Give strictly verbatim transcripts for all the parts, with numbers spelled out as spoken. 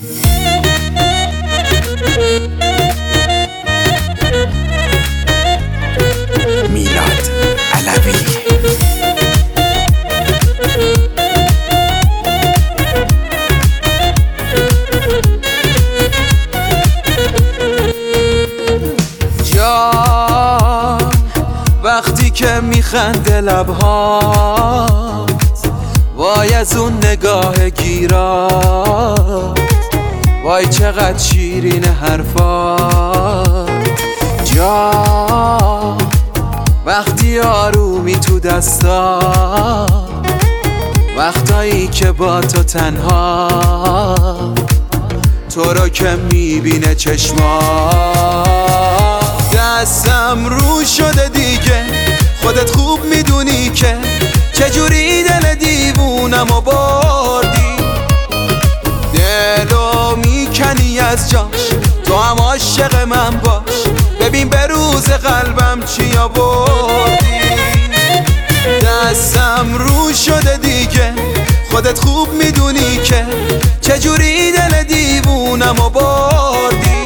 میلاد علوی. جان وقتی که میخنده لبهات، وای از اون نگاه گیرات، وای چقدر شیرین حرفات. جان وقتی آرومی تو دستا، وقتایی که با تو تنها، تو رو که میبینه چشمات. دستم رو شده دیگه، خودت خوب میدونی که چجوری دل دیوونم و بردی. دلو میکنی از جاش، تو هم عاشق من باش، ببین به روز قلبم چی آوردی. دستم رو شده دیگه، خودت خوب میدونی که چجوری دل دیوونم و بردی.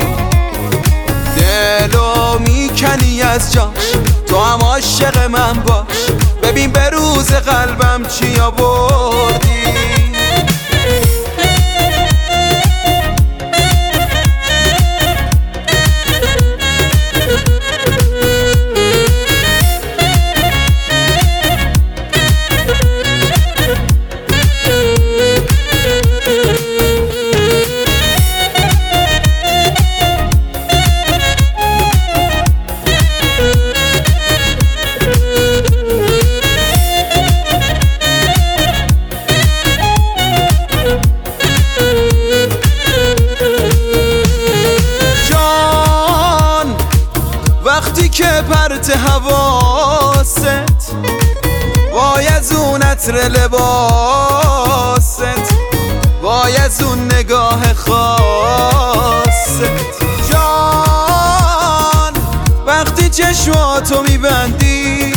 دلو میکنی از جاش، تو هم عاشق من باش، ببین به روز قلبم چی آوردی. وقتی که پرت حواست، وای از اون عطر لباست، وای از اون نگاه خاصت. جان وقتی چشماتو میبندی،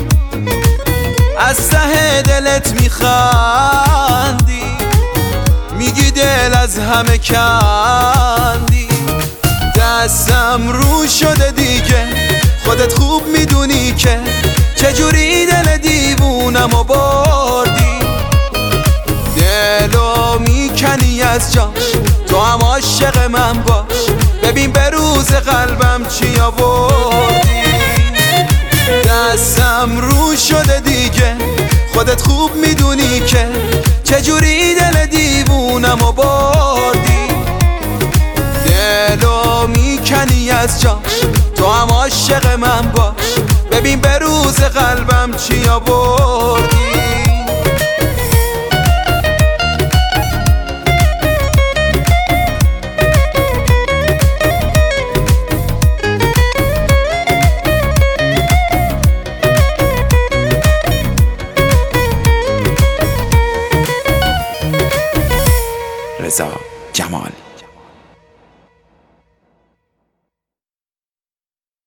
از ته دلت میخندی، میگی دل از همه کندی. دستم رو شده دیگه، خودت خوب میدونی که چجوری دل دیوونم و بردی. دلو میکنی از جاش، تو هم عاشق من باش، ببین به روز قلبم چی آوردی. دستم رو شده دیگه، خودت خوب میدونی که چجوری دل دیوونم و بردی. دلو میکنی از جاش، تو هم عاشق من باش، ببین به روز قلبم چی آوردی. رضا جمال.